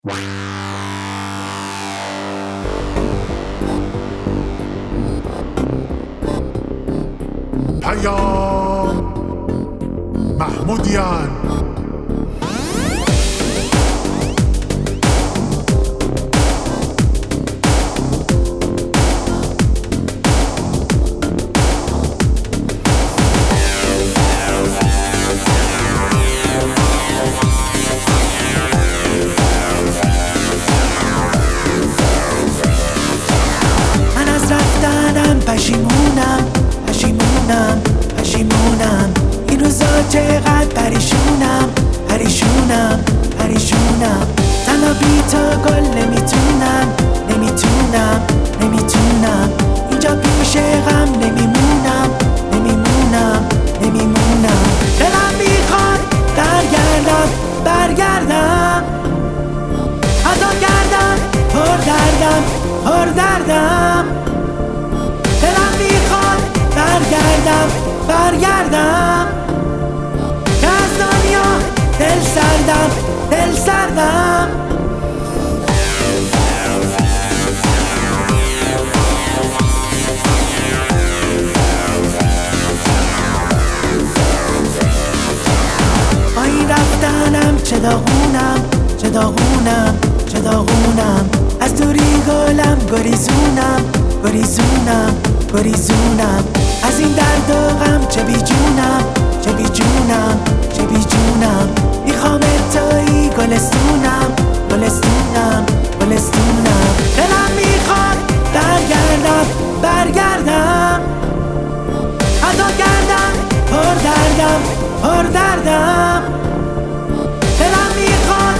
پیام محمودیان. من از رفتنم پشیمونم این روزا چقدر پریشونم تنها بی تو گل نمیتونم اینجا پیش غم نمیمونم دلم میخواد برگردم حتی کردم پر دردم دلم میخواد برگردم که از دنیا دل سردم با این رفتنم چه داغونم از دوری گلم گریزونم از این درد و غم چه بیجونم میخوام تویی گلستونم دلم میخواد برگردم حتی کردم پر دردم دلم میخواد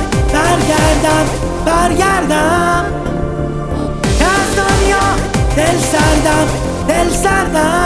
برگردم که از دنیا دل سردم